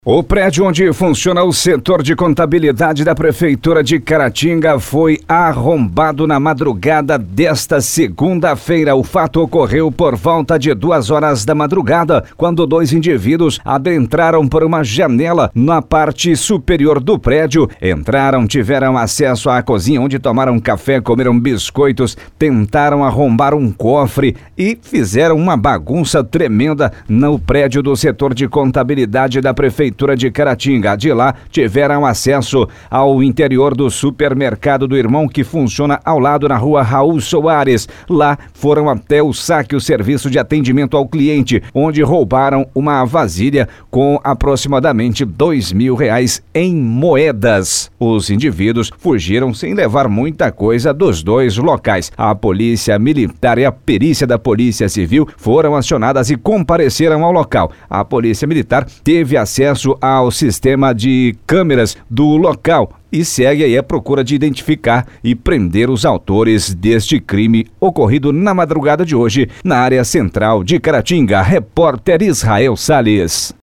O prédio onde funciona o setor de contabilidade da Prefeitura de Caratinga foi arrombado na madrugada desta segunda-feira. O fato ocorreu por volta de 2h da madrugada, quando dois indivíduos adentraram por uma janela na parte superior do prédio. Entraram, tiveram acesso à cozinha onde tomaram café, comeram biscoitos, tentaram arrombar um cofre e fizeram uma bagunça tremenda no prédio do setor de contabilidade da Prefeitura de Caratinga. De lá, tiveram acesso ao interior do supermercado do irmão, que funciona ao lado na rua Raul Soares. Lá foram até o saque, o serviço de atendimento ao cliente, onde roubaram uma vasilha com aproximadamente R$2.000 em moedas. Os indivíduos fugiram sem levar muita coisa dos dois locais. A polícia militar e a perícia da Polícia Civil foram acionadas e compareceram ao local. A polícia militar teve acesso ao sistema de câmeras do local e segue aí a procura de identificar e prender os autores deste crime ocorrido na madrugada de hoje na área central de Caratinga. Repórter Israel Salles.